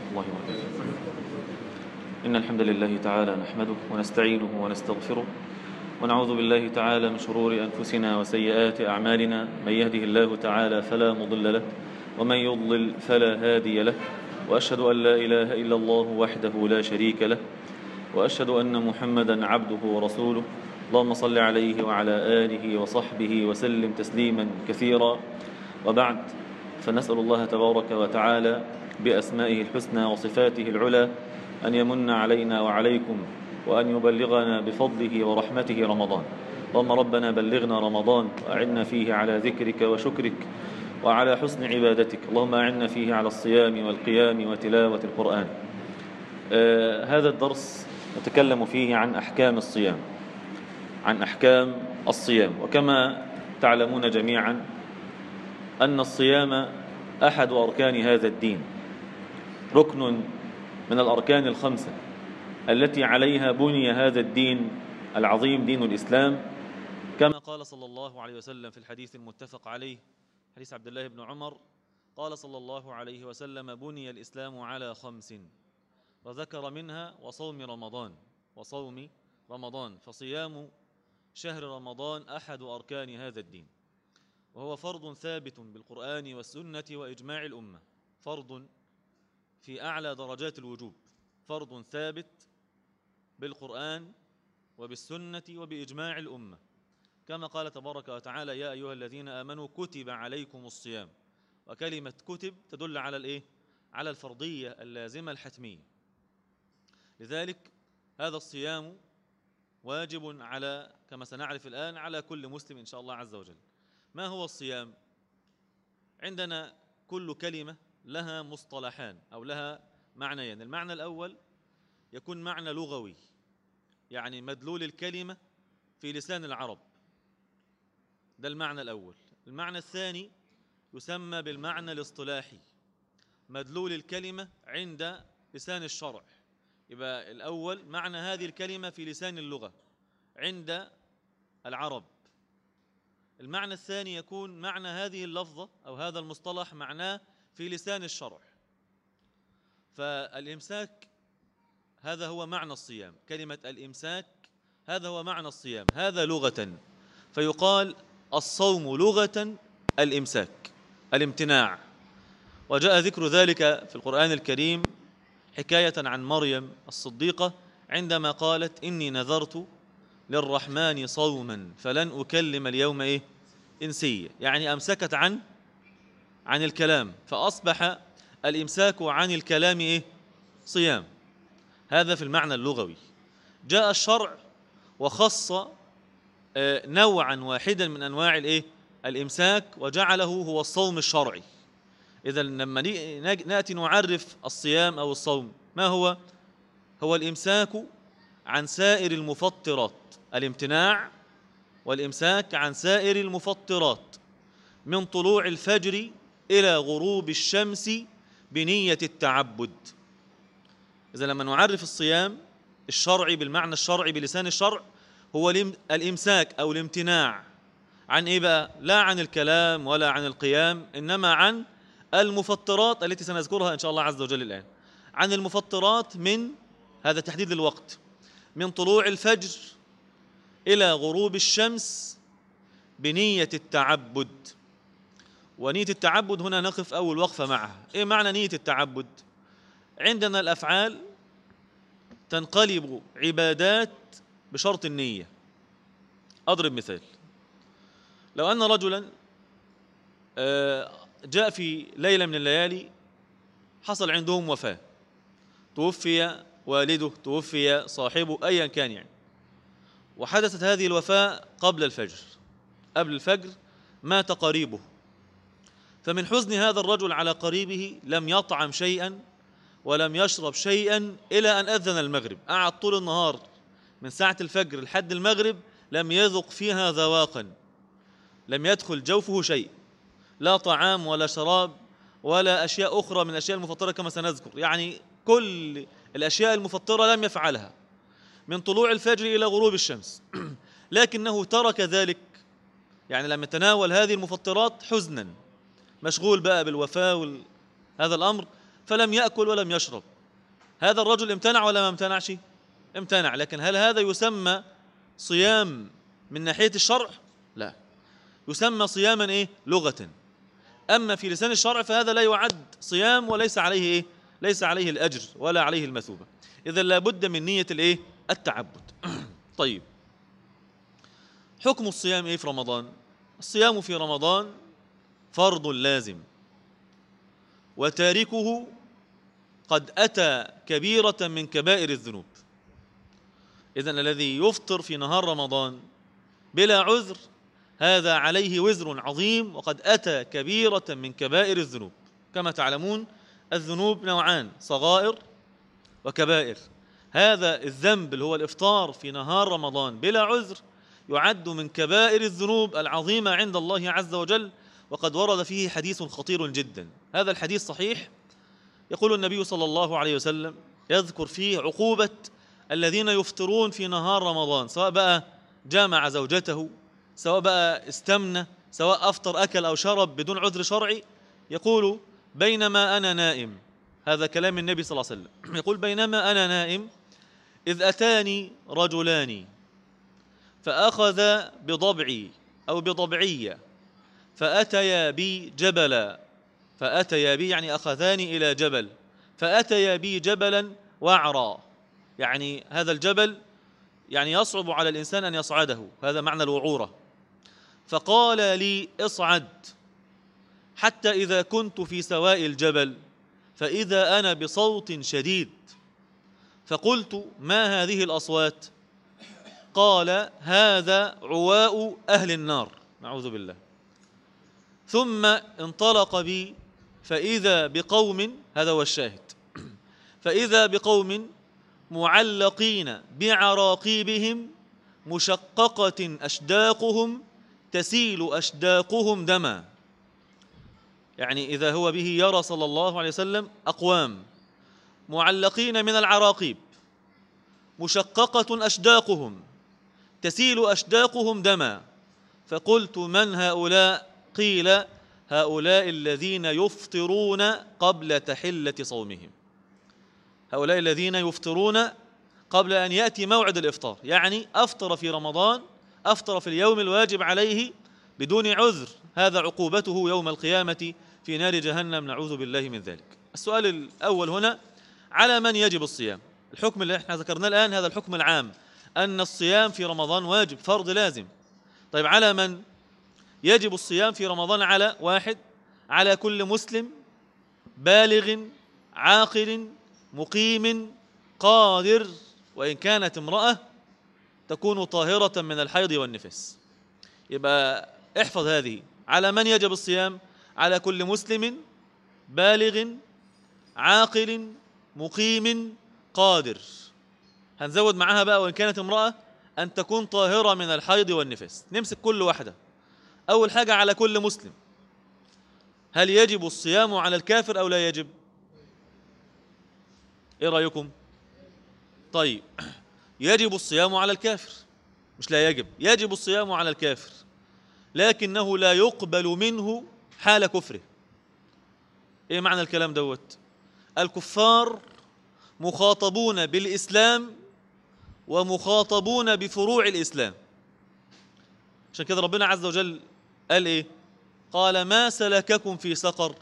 الله وبركاته. إن الحمد لله تعالى نحمده ونستعينه ونستغفره ونعوذ بالله تعالى من شرور أنفسنا وسيئات أعمالنا. من يهده الله تعالى فلا مضل له ومن يضلل فلا هادي له، وأشهد أن لا إله إلا الله وحده لا شريك له، وأشهد أن محمدا عبده ورسوله. اللهم صل عليه وعلى آله وصحبه وسلم تسليما كثيرا. وبعد، فنسأل الله تبارك وتعالى بأسمائه الحسنى وصفاته العلى أن يمن علينا وعليكم وأن يبلغنا بفضله ورحمته رمضان. اللهم ربنا بلغنا رمضان وأعنا فيه على ذكرك وشكرك وعلى حسن عبادتك. اللهم أعنا فيه على الصيام والقيام وتلاوة القرآن. هذا الدرس نتكلم فيه عن أحكام الصيام، عن أحكام الصيام. وكما تعلمون جميعا أن الصيام أحد أركان هذا الدين، ركن من الأركان الخمسة التي عليها بني هذا الدين العظيم، دين الإسلام، كما قال صلى الله عليه وسلم في الحديث المتفق عليه، حديث عبد الله بن عمر، قال صلى الله عليه وسلم: بني الإسلام على خمس، وذكر منها وصوم رمضان، فصيام شهر رمضان أحد أركان هذا الدين، وهو فرض ثابت بالقرآن والسنة وإجماع الأمة، فرض في أعلى درجات الوجوب، فرض ثابت بالقرآن وبالسنة وبإجماع الأمة، كما قال تبارك وتعالى: يا أيها الذين آمنوا كتب عليكم الصيام. وكلمة كتب تدل على الإيه؟ على الفرضية اللازمة الحتمية. لذلك هذا الصيام واجب على، كما سنعرف الآن، على كل مسلم إن شاء الله عز وجل. ما هو الصيام؟ عندنا كل كلمة لها مصطلحان أو لها معنيين. المعنى الأول يكون معنى لغوي، يعني مدلول الكلمة في لسان العرب، ده المعنى الأول. المعنى الثاني يسمى بالمعنى الاصطلاحي، مدلول الكلمة عند لسان الشرع. يبقى الأول معنى هذه الكلمة في لسان اللغة عند العرب. المعنى الثاني يكون معنى هذه اللفظة أو هذا المصطلح معناه في لسان الشرع. فالإمساك هذا هو معنى الصيام، كلمة الإمساك هذا هو معنى الصيام، هذا لغة. فيقال الصوم لغة الإمساك، الامتناع. وجاء ذكر ذلك في القرآن الكريم حكاية عن مريم الصديقة عندما قالت: إني نذرت للرحمن صوما فلن أكلم اليوم إنسيا، يعني أمسكت عن الكلام، فأصبح الإمساك عن الكلام صيام. هذا في المعنى اللغوي. جاء الشرع وخص نوعا واحدا من أنواع الإمساك وجعله هو الصوم الشرعي. إذا لما نأتي نعرف الصيام أو الصوم، ما هو؟ هو الإمساك عن سائر المفطرات، الامتناع والإمساك عن سائر المفطرات من طلوع الفجر إلى غروب الشمس بنية التعبد. إذا لما نعرف الصيام الشرعي بالمعنى الشرعي بلسان الشرع، هو الإمساك أو الامتناع عن إيه بقى؟ لا عن الكلام ولا عن القيام، إنما عن المفطرات التي سنذكرها إن شاء الله عز وجل الآن. عن المفطرات من هذا تحديد الوقت، من طلوع الفجر إلى غروب الشمس بنية التعبد. ونية التعبد هنا نقف أول وقفة معها. إيه معنى نية التعبد؟ عندنا الأفعال تنقلب عبادات بشرط النية. أضرب مثال: لو أن رجلا جاء في ليلة من الليالي حصل عندهم وفاة، توفي والده، توفي صاحبه، أيا كان يعني، وحدثت هذه الوفاة قبل الفجر، قبل الفجر مات قريبه، فمن حزن هذا الرجل على قريبه لم يطعم شيئا ولم يشرب شيئا إلى أن أذن المغرب. قعد طول النهار من ساعة الفجر لحد المغرب لم يذق فيها ذواقا، لم يدخل جوفه شيء، لا طعام ولا شراب ولا أشياء أخرى من الأشياء المفطرة كما سنذكر، يعني كل الأشياء المفطرة لم يفعلها من طلوع الفجر إلى غروب الشمس. لكنه ترك ذلك، يعني لم يتناول هذه المفطرات حزنا، مشغول بقى بالوفاة هذا الأمر، فلم يأكل ولم يشرب، هذا الرجل امتنع ولا ما امتنعش؟ امتنع. لكن هل هذا يسمى صيام من ناحية الشرع؟ لا، يسمى صياما ايه؟ لغة. أما في لسان الشرع فهذا لا يعد صيام وليس عليه ايه؟ ليس عليه الأجر ولا عليه المثوبة. إذا لابد من نية الايه؟ التعبد. طيب، حكم الصيام ايه في رمضان؟ الصيام في رمضان فرض لازم، وتاركه قد أتى كبيرة من كبائر الذنوب. إذن الذي يفطر في نهار رمضان بلا عذر هذا عليه وزر عظيم، وقد أتى كبيرة من كبائر الذنوب. كما تعلمون الذنوب نوعان، صغائر وكبائر. هذا الذنب اللي هو الإفطار في نهار رمضان بلا عذر يعد من كبائر الذنوب العظيمة عند الله عز وجل، وقد ورد فيه حديث خطير جدا. هذا الحديث صحيح، يقول النبي صلى الله عليه وسلم، يذكر فيه عقوبة الذين يفطرون في نهار رمضان، سواء بقى جامع زوجته، سواء بقى استمنى، سواء أفطر أكل أو شرب بدون عذر شرعي. يقول بينما أنا نائم، هذا كلام النبي صلى الله عليه وسلم، يقول بينما أنا نائم إذ أتاني رجلان فأخذ بضبعي أو بضبعية فأتيا بي جبلا، فأتيا بي يعني أخذاني إلى جبل، فأتيا بي جبلا وعرا، يعني هذا الجبل يعني يصعب على الإنسان أن يصعده، هذا معنى الوعورة. فقال لي اصعد، حتى إذا كنت في سواء الجبل فإذا أنا بصوت شديد، فقلت ما هذه الأصوات؟ قال هذا عواء أهل النار، نعوذ بالله. ثم انطلق بي فإذا بقوم، هذا هو الشاهد، فإذا بقوم معلقين بعراقيبهم مشققة أشداقهم تسيل أشداقهم دما. يعني إذا هو به يرى صلى الله عليه وسلم أقوام معلقين من العراقيب مشققة أشداقهم تسيل أشداقهم دما، فقلت من هؤلاء؟ قيل هؤلاء الذين يفطرون قبل تحلة صومهم، هؤلاء الذين يفطرون قبل أن يأتي موعد الإفطار، يعني أفطر في رمضان، أفطر في اليوم الواجب عليه بدون عذر، هذا عقوبته يوم القيامة في نار جهنم، نعوذ بالله من ذلك. السؤال الأول هنا، على من يجب الصيام؟ الحكم اللي احنا ذكرناه الآن هذا الحكم العام، أن الصيام في رمضان واجب فرض لازم. طيب على من يجب الصيام في رمضان؟ على واحد، على كل مسلم بالغ عاقل مقيم قادر، وإن كانت امرأة تكون طاهرة من الحيض والنفاس. يبقى احفظ هذه، على من يجب الصيام؟ على كل مسلم بالغ عاقل مقيم قادر. هنزود معها بقى وإن كانت امرأة أن تكون طاهرة من الحيض والنفاس. نمسك كل واحدة. أول حاجة على كل مسلم، هل يجب الصيام على الكافر أو لا يجب؟ إيه رأيكم؟ طيب، يجب الصيام على الكافر، مش لا يجب، يجب الصيام على الكافر، لكنه لا يقبل منه حال كفره. إيه معنى الكلام دوت؟ الكفار مخاطبون بالإسلام ومخاطبون بفروع الإسلام، عشان كده ربنا عز وجل قال إيه؟ قال ما سلككم في سقر؟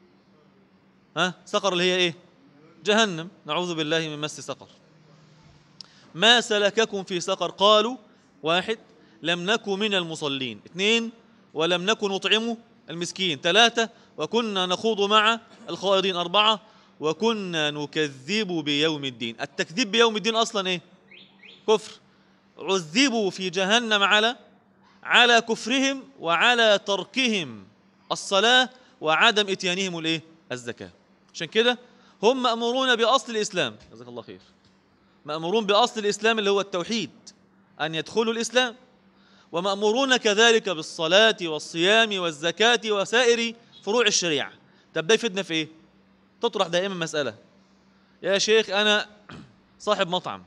سقر اللي هي إيه؟ جهنم، نعوذ بالله من مس سقر. ما سلككم في سقر؟ قالوا واحد لم نكن من المصلين، اثنين ولم نكن نطعم المسكين، ثلاثة وكنا نخوض مع الخائضين، أربعة وكنا نكذب بيوم الدين. التكذيب بيوم الدين أصلا إيه؟ كفر. عذبوا في جهنم على كفرهم وعلى تركهم الصلاة وعدم إتيانهم الإيه؟ الزكاة. عشان كده هم مأمورون بأصل الإسلام، جزاك الله خير، مأمورون بأصل الإسلام اللي هو التوحيد، أن يدخلوا الإسلام، ومأمورون كذلك بالصلاة والصيام والزكاة وسائر فروع الشريعة. طب ده يفيدنا في إيه؟ تطرح دائما مسألة، يا شيخ أنا صاحب مطعم،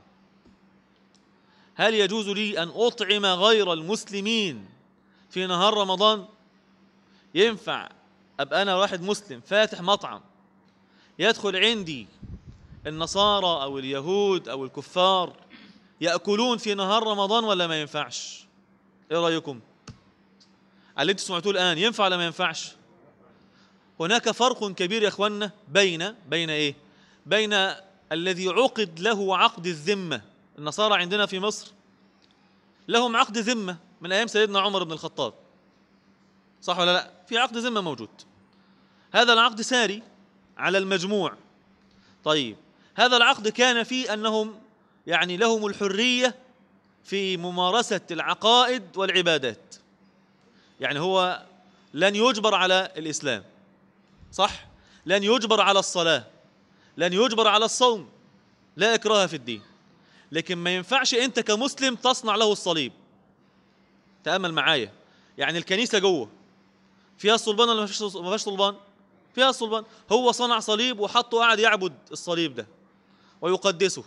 هل يجوز لي أن أطعم غير المسلمين في نهار رمضان؟ ينفع أبقى أنا واحد مسلم فاتح مطعم، يدخل عندي النصارى أو اليهود أو الكفار يأكلون في نهار رمضان ولا ما ينفعش؟ إيه رأيكم؟ على اللي انتوا سمعتوه الآن ينفع ولا ما ينفعش؟ هناك فرق كبير يا إخواننا بين إيه؟ بين الذي عقد له عقد الذمة. النصارى عندنا في مصر لهم عقد ذمة من أيام سيدنا عمر بن الخطاب، صح ولا لا؟ في عقد ذمة موجود، هذا العقد ساري على المجموع. طيب هذا العقد كان فيه أنهم يعني لهم الحرية في ممارسة العقائد والعبادات، يعني هو لن يجبر على الإسلام، صح؟ لن يجبر على الصلاة، لن يجبر على الصوم، لا إكراه في الدين. لكن ما ينفعش أنت كمسلم تصنع له الصليب. تأمل معايا، يعني الكنيسة جوه فيها الصلبان ولا ما فيهاش صلبان؟ فيها الصلبان. هو صنع صليب وحطه وقعد يعبد الصليب ده ويقدسه.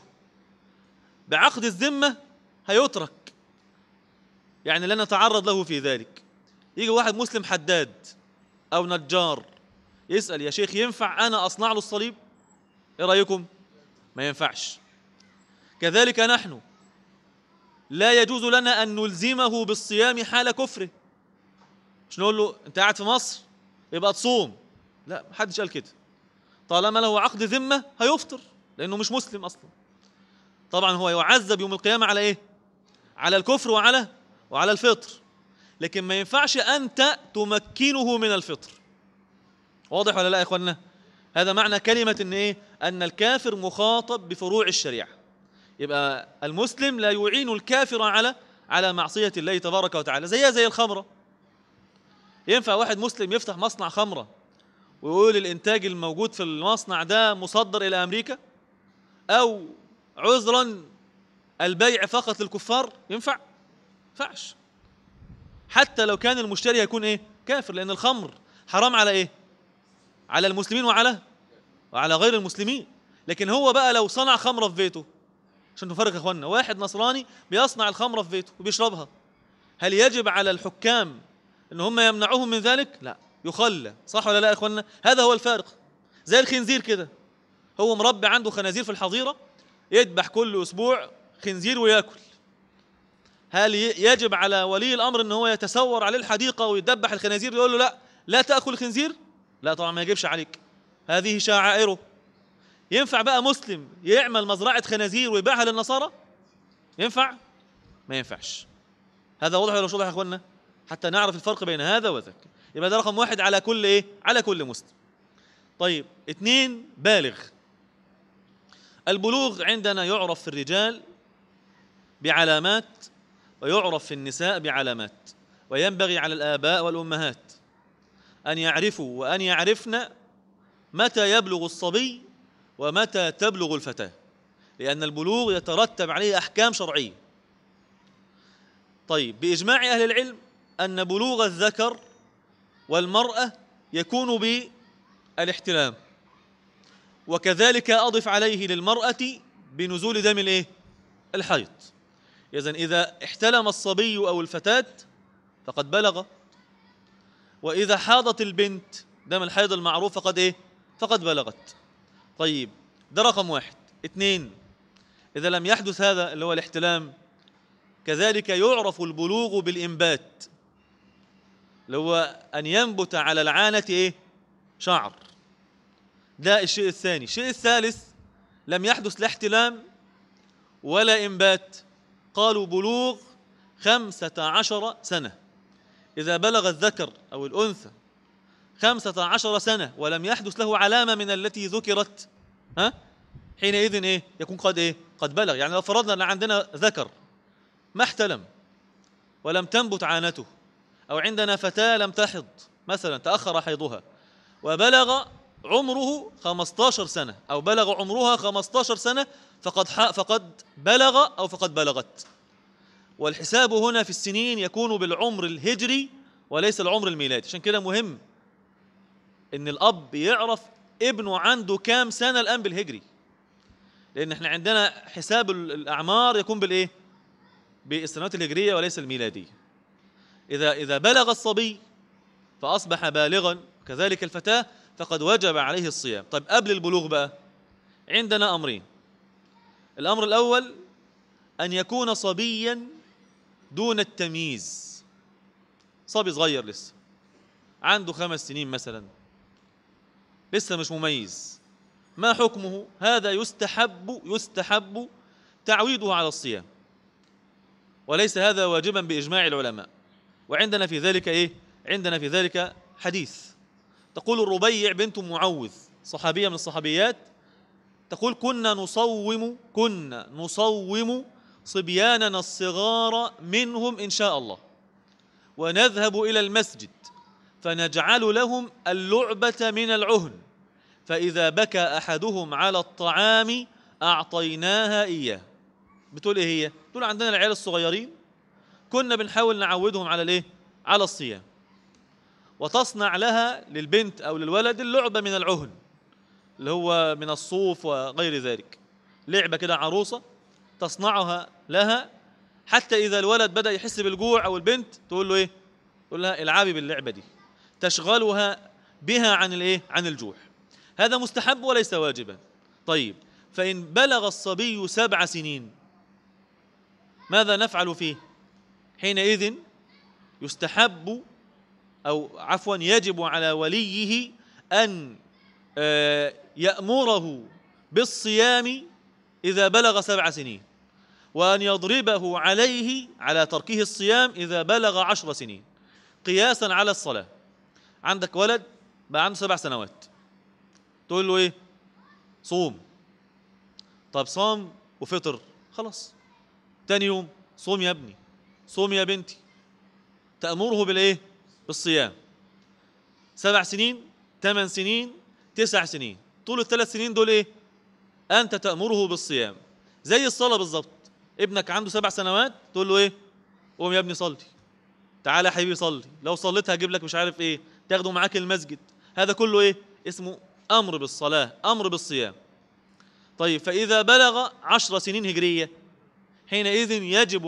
بعقد الذمة هيترك، يعني لن نتعرض له في ذلك. يجي واحد مسلم حداد أو نجار يسأل يا شيخ ينفع أنا أصنع له الصليب؟ إيه رأيكم؟ ما ينفعش. كذلك نحن لا يجوز لنا أن نلزمه بالصيام حال كفره. مش نقول له أنت قاعد في مصر يبقى تصوم، لا، محدش قال كده. طالما له عقد ذمة هيفطر لأنه مش مسلم أصلا. طبعا هو يعذب يوم القيامة على إيه؟ على الكفر وعلى الفطر، لكن ما ينفعش أنت تمكنه من الفطر. واضح ولا لا يا إخواننا؟ هذا معنى كلمة إن إيه؟ أن الكافر مخاطب بفروع الشريعة. يبقى المسلم لا يعين الكافر على معصية الله تبارك وتعالى. زي الخمرة. ينفع واحد مسلم يفتح مصنع خمرة ويقول الإنتاج الموجود في المصنع ده مصدر إلى أمريكا، أو عذرا البيع فقط للكفار؟ ينفع؟ ينفعش. حتى لو كان المشتري يكون إيه؟ كافر، لأن الخمر حرام على إيه؟ على المسلمين وعلى غير المسلمين. لكن هو بقى لو صنع خمرة في بيته، عشان نفرق يا اخوانا، واحد نصراني بيصنع الخمرة في بيته وبيشربها، هل يجب على الحكام ان هم يمنعوهم من ذلك؟ لا، يخلى. صح ولا لا يا اخوانا؟ هذا هو الفارق. زي الخنزير كده، هو مربي عنده خنازير في الحظيرة، يذبح كل اسبوع خنزير وياكل. هل يجب على ولي الامر ان هو يتسور عليه الحديقة ويذبح الخنازير ويقول له لا تأكل الخنزير؟ لا طبعا، ما يجبش عليك، هذه شعائره. ينفع بقى مسلم يعمل مزرعة خنازير ويبيعها للنصارى؟ ينفع؟ ما ينفعش. هذا واضح ولا مش واضح يا اخوانا؟ حتى نعرف الفرق بين هذا وذاك. يبقى ده رقم واحد على كل ايه؟ على كل مسلم. طيب 2، بالغ. البلوغ عندنا يعرف في الرجال بعلامات ويعرف في النساء بعلامات، وينبغي على الآباء والأمهات أن يعرفوا وأن يعرفن متى يبلغ الصبي ومتى تبلغ الفتاة، لأن البلوغ يترتب عليه أحكام شرعية. طيب بإجماع أهل العلم أن بلوغ الذكر والمرأة يكون بالاحتلام، وكذلك أضف عليه للمرأة بنزول دم الإيه؟ الحيض. إذن إذا احتلم الصبي أو الفتاة فقد بلغ، وإذا حاضت البنت دم الحيض المعروف فقد إيه؟ فقد بلغت. طيب ده رقم واحد. 2، إذا لم يحدث هذا اللي هو الاحتلام، كذلك يعرف البلوغ بالإنبات، اللي هو أن ينبت على العانة إيه؟ شعر. ده الشيء الثاني. الشيء الثالث، لم يحدث لا احتلام ولا إنبات، قالوا بلوغ 15 سنة. إذا بلغ الذكر أو الأنثى 15 سنة ولم يحدث له علامة من التي ذكرت، حينئذ إيه؟ يكون قد إيه؟ قد بلغ. يعني لو فرضنا أن عندنا ذكر ما احتلم ولم تنبت عانته، أو عندنا فتاة لم تحض مثلا، تأخر حيضها وبلغ عمره 15 سنة أو بلغ عمرها 15 سنة، فقد بلغ أو فقد بلغت. والحساب هنا في السنين يكون بالعمر الهجري وليس العمر الميلادي. عشان كده مهم إن الأب يعرف ابنه عنده كام سنة الآن بالهجري، لأن احنا عندنا حساب الأعمار يكون بالإيه؟ بالسنوات الهجرية وليس الميلادية. إذا بلغ الصبي فأصبح بالغا، كذلك الفتاة فقد وجب عليه الصيام. طيب قبل البلوغ بقى عندنا أمرين. الأمر الأول أن يكون صبيا دون التمييز، صبي صغير لسه عنده 5 سنين مثلا، لسه مش مميز. ما حكمه؟ هذا يستحب تعويده على الصيام، وليس هذا واجبا بإجماع العلماء. وعندنا في ذلك إيه؟ عندنا في ذلك حديث. تقول الربيع بنت معوذ، صحابية من الصحابيات، تقول كنا نصوم صبياننا الصغار منهم إن شاء الله، ونذهب إلى المسجد فنجعل لهم اللعبة من العهن، فإذا بكى أحدهم على الطعام أعطيناها إياه. بتقول إيه هي؟ بتقول عندنا العيال الصغيرين كنا بنحاول نعودهم على الإيه؟ على الصيام، وتصنع لها للبنت أو للولد اللعبة من العهن اللي هو من الصوف وغير ذلك، لعبة كده عروسة تصنعها لها، حتى إذا الولد بدأ يحس بالجوع أو البنت تقول له إيه؟ تقول لها العبي باللعبة دي، تشغلها بها عن الإيه؟ عن الجوع. هذا مستحب وليس واجبا. طيب فإن بلغ الصبي 7 سنين ماذا نفعل فيه؟ حينئذ يستحب أو عفوا يجب على وليه أن يأمره بالصيام إذا بلغ 7 سنين، وأن يضربه عليه على تركه الصيام إذا بلغ 10 سنين، قياسا على الصلاة. عندك ولد بقى عنده 7 سنوات، تقول له إيه؟ صوم. طب صام وفطر، خلاص تاني يوم صوم يا ابني، صوم يا بنتي، تأمره بالإيه؟ بالصيام. 7 سنين، 8 سنين، 9 سنين، طول ال3 سنين دول إيه؟ أنت تأمره بالصيام. زي الصلاة بالظبط، ابنك عنده 7 سنوات تقول له إيه؟ قوم يا ابني صلي، تعالى يا حبيبي صلي، لو صليت هجيب لك مش عارف إيه، تاخده معاك المسجد. هذا كله إيه؟ اسمه أمر بالصلاة، أمر بالصيام. طيب فإذا بلغ 10 سنين هجرية حينئذ يجب